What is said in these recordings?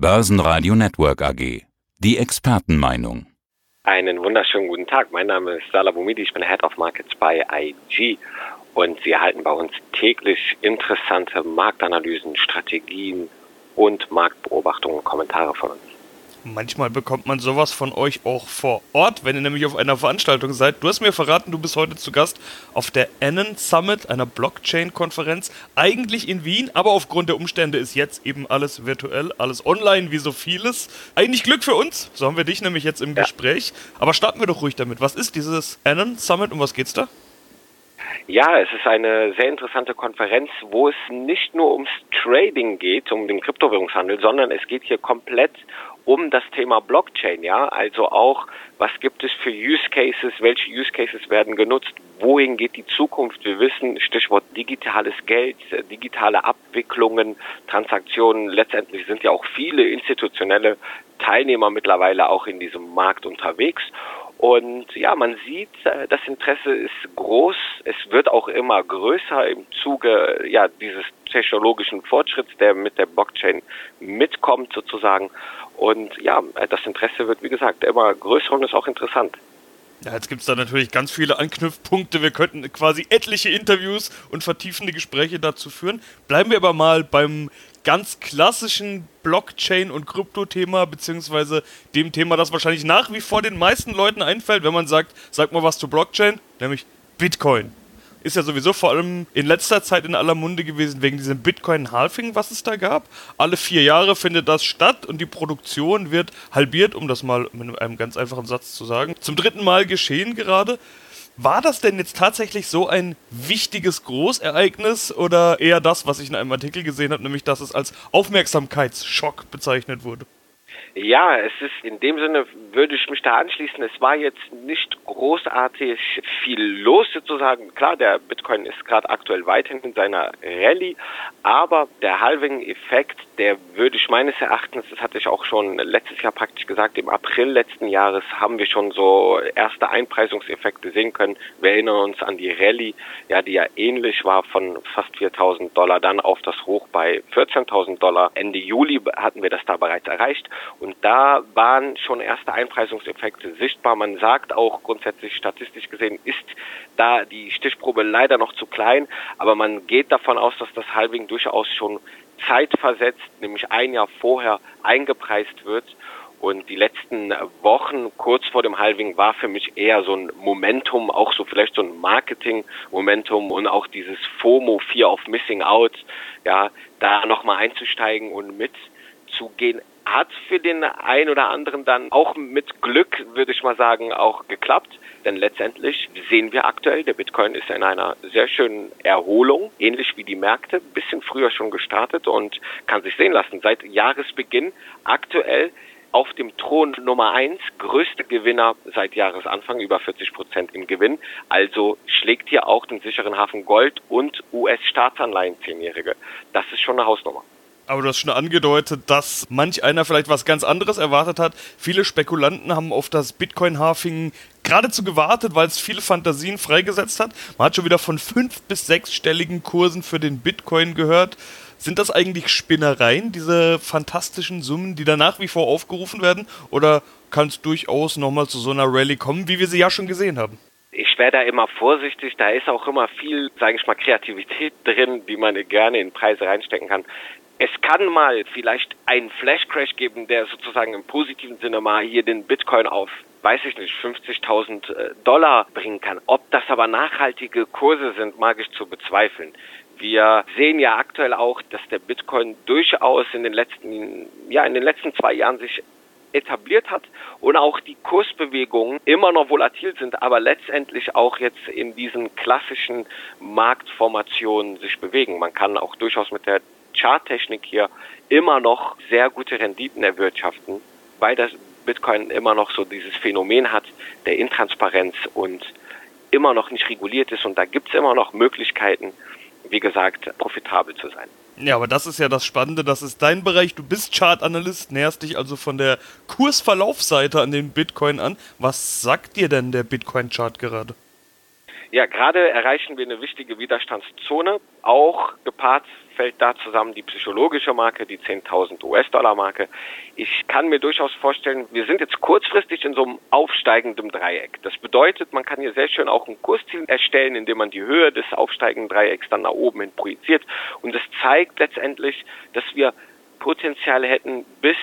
Börsenradio Network AG. Die Expertenmeinung. Einen wunderschönen guten Tag. Mein Name ist Salah Boumidi, ich bin Head of Markets bei IG und Sie erhalten bei uns täglich interessante Marktanalysen, Strategien und Marktbeobachtungen und Kommentare von uns. Manchmal bekommt man sowas von euch auch vor Ort, wenn ihr nämlich auf einer Veranstaltung seid. Du hast mir verraten, du bist heute zu Gast auf der Annon Summit, einer Blockchain-Konferenz, eigentlich in Wien, aber aufgrund der Umstände ist jetzt eben alles virtuell, alles online, wie so vieles. Eigentlich Glück für uns, so haben wir dich nämlich jetzt im Gespräch. Aber starten wir doch ruhig damit. Was ist dieses Annon Summit und was geht's da? Ja, es ist eine sehr interessante Konferenz, wo es nicht nur ums Trading geht, um den Kryptowährungshandel, sondern es geht hier komplett um das Thema Blockchain, ja, also auch, was gibt es für Use Cases, welche Use Cases werden genutzt, wohin geht die Zukunft? Wir wissen, Stichwort digitales Geld, digitale Abwicklungen, Transaktionen, letztendlich sind ja auch viele institutionelle Teilnehmer mittlerweile auch in diesem Markt unterwegs. Und ja, man sieht, das Interesse ist groß. Es wird auch immer größer im Zuge dieses technologischen Fortschritts, der mit der Blockchain mitkommt sozusagen. Und ja, das Interesse wird, wie gesagt, immer größer und ist auch interessant. Ja, jetzt gibt es da natürlich ganz viele Anknüpfpunkte. Wir könnten quasi etliche Interviews und vertiefende Gespräche dazu führen. Bleiben wir aber mal beim ganz klassischen Blockchain- und Krypto-Thema, beziehungsweise dem Thema, das wahrscheinlich nach wie vor den meisten Leuten einfällt, wenn man sagt, sag mal was zu Blockchain, nämlich Bitcoin. Ist ja sowieso vor allem in letzter Zeit in aller Munde gewesen, wegen diesem Bitcoin-Halving, was es da gab. Alle 4 Jahre findet das statt und die Produktion wird halbiert, um das mal mit einem ganz einfachen Satz zu sagen. Zum 3. Mal geschehen gerade. War das denn jetzt tatsächlich so ein wichtiges Großereignis oder eher das, was ich in einem Artikel gesehen habe, nämlich dass es als Aufmerksamkeitsschock bezeichnet wurde? Ja, es ist in dem Sinne, würde ich mich da anschließen, es war jetzt nicht großartig viel los sozusagen. Klar, der Bitcoin ist gerade aktuell weiterhin in seiner Rallye, aber der Halving-Effekt, der würde ich meines Erachtens, das hatte ich auch schon letztes Jahr praktisch gesagt, im April letzten Jahres haben wir schon so erste Einpreisungseffekte sehen können. Wir erinnern uns an die Rallye, ja, die ja ähnlich war von fast $4.000, dann auf das Hoch bei $14.000. Ende Juli hatten wir das da bereits erreicht. Und da waren schon erste Einpreisungseffekte sichtbar. Man sagt auch grundsätzlich statistisch gesehen, ist da die Stichprobe leider noch zu klein. Aber man geht davon aus, dass das Halving durchaus schon zeitversetzt, nämlich ein Jahr vorher eingepreist wird. Und die letzten Wochen kurz vor dem Halving war für mich eher so ein Momentum, auch so vielleicht so ein Marketing-Momentum und auch dieses FOMO, Fear of Missing Out, ja, da nochmal einzusteigen und mitzugehen. Hat für den einen oder anderen dann auch mit Glück, würde ich mal sagen, auch geklappt. Denn letztendlich sehen wir aktuell, der Bitcoin ist in einer sehr schönen Erholung, ähnlich wie die Märkte, ein bisschen früher schon gestartet und kann sich sehen lassen. Seit Jahresbeginn aktuell auf dem Thron Nummer 1, größte Gewinner seit Jahresanfang, über 40% im Gewinn. Also schlägt hier auch den sicheren Hafen Gold und US-Staatsanleihen 10-Jährige. Das ist schon eine Hausnummer. Aber du hast schon angedeutet, dass manch einer vielleicht was ganz anderes erwartet hat. Viele Spekulanten haben auf das Bitcoin-Halving geradezu gewartet, weil es viele Fantasien freigesetzt hat. Man hat schon wieder von 5- bis 6-stelligen Kursen für den Bitcoin gehört. Sind das eigentlich Spinnereien, diese fantastischen Summen, die da nach wie vor aufgerufen werden? Oder kann es durchaus nochmal zu so einer Rallye kommen, wie wir sie ja schon gesehen haben? Ich wäre da immer vorsichtig, da ist auch immer viel, sage ich mal, Kreativität drin, die man gerne in Preise reinstecken kann. Es kann mal vielleicht einen Flash-Crash geben, der sozusagen im positiven Sinne mal hier den Bitcoin auf, weiß ich nicht, $50.000 bringen kann. Ob das aber nachhaltige Kurse sind, mag ich zu bezweifeln. Wir sehen ja aktuell auch, dass der Bitcoin durchaus in den letzten 2 Jahren sich etabliert hat und auch die Kursbewegungen immer noch volatil sind, aber letztendlich auch jetzt in diesen klassischen Marktformationen sich bewegen. Man kann auch durchaus mit der Charttechnik hier immer noch sehr gute Renditen erwirtschaften, weil das Bitcoin immer noch so dieses Phänomen hat der Intransparenz und immer noch nicht reguliert ist und da gibt es immer noch Möglichkeiten, wie gesagt, profitabel zu sein. Ja, aber das ist ja das Spannende, das ist dein Bereich, du bist Chartanalyst, näherst dich also von der Kursverlaufsseite an den Bitcoin an. Was sagt dir denn der Bitcoin-Chart gerade? Ja, gerade erreichen wir eine wichtige Widerstandszone. Auch gepaart fällt da zusammen die psychologische Marke, die 10.000 US-Dollar-Marke. Ich kann mir durchaus vorstellen, wir sind jetzt kurzfristig in so einem aufsteigenden Dreieck. Das bedeutet, man kann hier sehr schön auch ein Kursziel erstellen, indem man die Höhe des aufsteigenden Dreiecks dann nach oben hin projiziert. Und es zeigt letztendlich, dass wir Potenzial hätten bis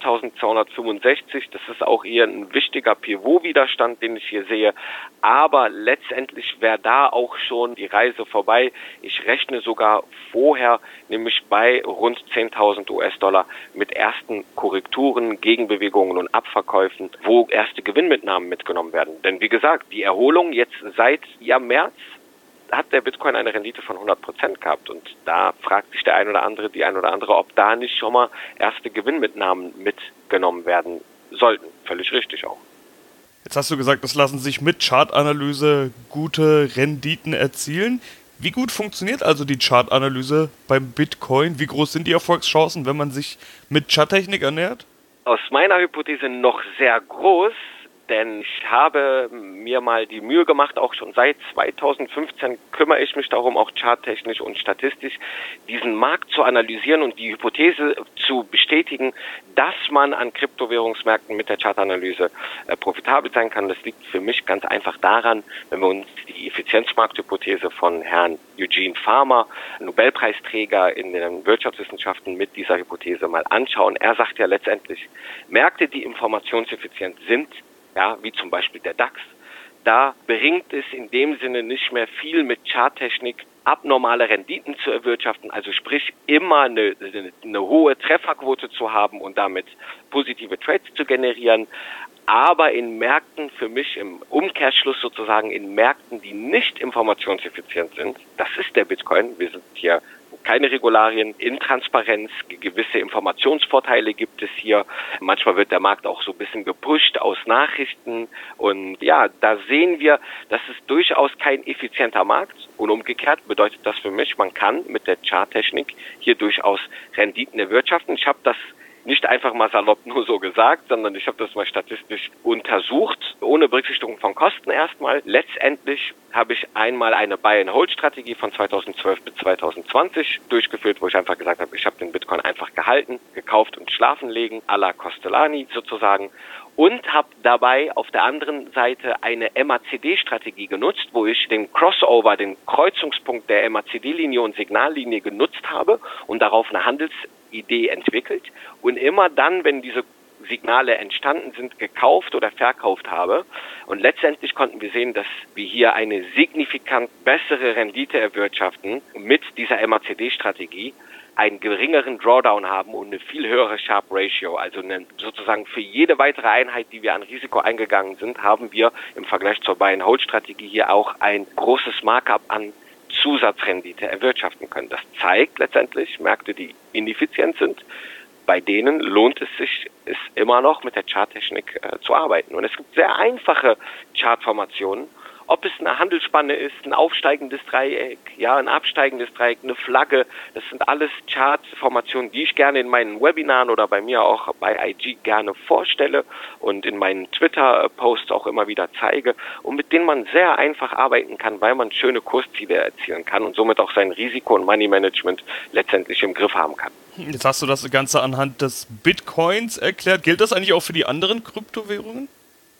11.265. Das ist auch hier ein wichtiger Pivot-Widerstand, den ich hier sehe. Aber letztendlich wäre da auch schon die Reise vorbei. Ich rechne sogar vorher, nämlich bei rund 10.000 US-Dollar mit ersten Korrekturen, Gegenbewegungen und Abverkäufen, wo erste Gewinnmitnahmen mitgenommen werden. Denn wie gesagt, die Erholung jetzt seit März hat der Bitcoin eine Rendite von 100% gehabt. Und da fragt sich der ein oder andere, die ein oder andere, ob da nicht schon mal erste Gewinnmitnahmen mitgenommen werden sollten. Völlig richtig auch. Jetzt hast du gesagt, es lassen sich mit Chartanalyse gute Renditen erzielen. Wie gut funktioniert also die Chartanalyse beim Bitcoin? Wie groß sind die Erfolgschancen, wenn man sich mit Charttechnik ernährt? Aus meiner Hypothese noch sehr groß. Denn ich habe mir mal die Mühe gemacht, auch schon seit 2015 kümmere ich mich darum, auch charttechnisch und statistisch, diesen Markt zu analysieren und die Hypothese zu bestätigen, dass man an Kryptowährungsmärkten mit der Chartanalyse profitabel sein kann. Das liegt für mich ganz einfach daran, wenn wir uns die Effizienzmarkthypothese von Herrn Eugene Farmer, Nobelpreisträger in den Wirtschaftswissenschaften, mit dieser Hypothese mal anschauen. Er sagt ja letztendlich, Märkte, die informationseffizient sind, ja, wie zum Beispiel der DAX, da bringt es in dem Sinne nicht mehr viel mit Charttechnik abnormale Renditen zu erwirtschaften, also sprich immer eine hohe Trefferquote zu haben und damit positive Trades zu generieren. Aber in Märkten, für mich im Umkehrschluss sozusagen, in Märkten, die nicht informationseffizient sind, das ist der Bitcoin, wir sind hier keine Regularien, Intransparenz, gewisse Informationsvorteile gibt es hier. Manchmal wird der Markt auch so ein bisschen gepusht aus Nachrichten. Und ja, da sehen wir, das ist durchaus kein effizienter Markt. Und umgekehrt bedeutet das für mich, man kann mit der Charttechnik hier durchaus Renditen erwirtschaften. Ich habe das nicht einfach mal salopp nur so gesagt, sondern ich habe das mal statistisch untersucht, ohne Berücksichtigung von Kosten erstmal. Letztendlich habe ich einmal eine Buy-and-Hold-Strategie von 2012 bis 2020 durchgeführt, wo ich einfach gesagt habe, ich habe den Bitcoin einfach gehalten, gekauft und schlafen legen, à la Costellani sozusagen. Und habe dabei auf der anderen Seite eine MACD-Strategie genutzt, wo ich den Crossover, den Kreuzungspunkt der MACD-Linie und Signallinie genutzt habe und darauf eine Handelsidee entwickelt. Und immer dann, wenn diese Signale entstanden sind, gekauft oder verkauft habe. Und letztendlich konnten wir sehen, dass wir hier eine signifikant bessere Rendite erwirtschaften mit dieser MACD-Strategie, einen geringeren Drawdown haben und eine viel höhere Sharp Ratio, also sozusagen für jede weitere Einheit, die wir an Risiko eingegangen sind, haben wir im Vergleich zur Buy-and-Hold-Strategie hier auch ein großes Markup an Zusatzrendite erwirtschaften können. Das zeigt letztendlich, Märkte, die ineffizient sind, bei denen lohnt es sich, immer noch mit der Charttechnik zu arbeiten. Und es gibt sehr einfache Chartformationen, ob es eine Handelsspanne ist, ein aufsteigendes Dreieck, ja, ein absteigendes Dreieck, eine Flagge. Das sind alles Chartformationen, die ich gerne in meinen Webinaren oder bei mir auch bei IG gerne vorstelle und in meinen Twitter-Posts auch immer wieder zeige und mit denen man sehr einfach arbeiten kann, weil man schöne Kursziele erzielen kann und somit auch sein Risiko- und Money-Management letztendlich im Griff haben kann. Jetzt hast du das Ganze anhand des Bitcoins erklärt. Gilt das eigentlich auch für die anderen Kryptowährungen?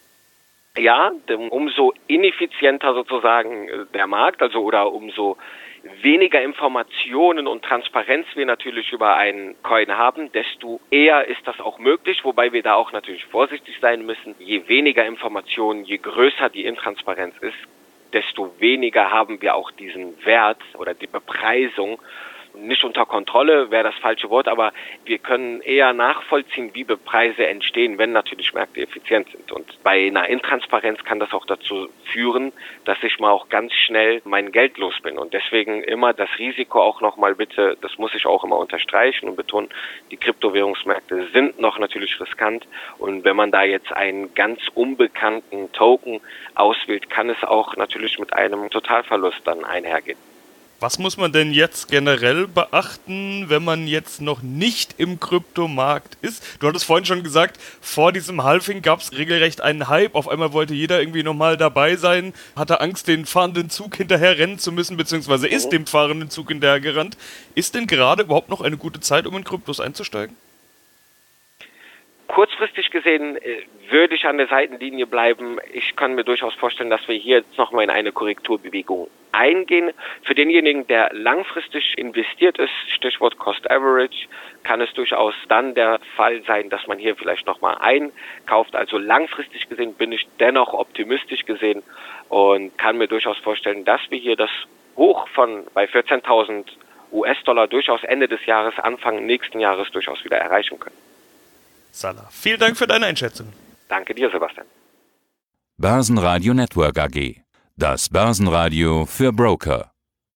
Ja, umso ineffizienter sozusagen der Markt, also oder umso weniger Informationen und Transparenz wir natürlich über einen Coin haben, desto eher ist das auch möglich, wobei wir da auch natürlich vorsichtig sein müssen. Je weniger Informationen, je größer die Intransparenz ist, desto weniger haben wir auch diesen Wert oder die Bepreisung. Nicht unter Kontrolle wäre das falsche Wort, aber wir können eher nachvollziehen, wie Preise entstehen, wenn natürlich Märkte effizient sind. Und bei einer Intransparenz kann das auch dazu führen, dass ich mal auch ganz schnell mein Geld los bin. Und deswegen immer das Risiko auch nochmal bitte, das muss ich auch immer unterstreichen und betonen, die Kryptowährungsmärkte sind noch natürlich riskant. Und wenn man da jetzt einen ganz unbekannten Token auswählt, kann es auch natürlich mit einem Totalverlust dann einhergehen. Was muss man denn jetzt generell beachten, wenn man jetzt noch nicht im Kryptomarkt ist? Du hattest vorhin schon gesagt, vor diesem Halving gab es regelrecht einen Hype. Auf einmal wollte jeder irgendwie nochmal dabei sein, hatte Angst, den fahrenden Zug hinterher rennen zu müssen, beziehungsweise ist dem fahrenden Zug hinterher gerannt. Ist denn gerade überhaupt noch eine gute Zeit, um in Kryptos einzusteigen? Kurzfristig gesehen würde ich an der Seitenlinie bleiben. Ich kann mir durchaus vorstellen, dass wir hier jetzt nochmal in eine Korrekturbewegung eingehen. Für denjenigen, der langfristig investiert ist, Stichwort Cost Average, kann es durchaus dann der Fall sein, dass man hier vielleicht nochmal einkauft. Also langfristig gesehen bin ich dennoch optimistisch gesehen und kann mir durchaus vorstellen, dass wir hier das Hoch von bei 14.000 US-Dollar durchaus Ende des Jahres, Anfang nächsten Jahres durchaus wieder erreichen können. Salah, vielen Dank für deine Einschätzung. Danke dir, Sebastian. Börsenradio Network AG. Das Börsenradio für Broker.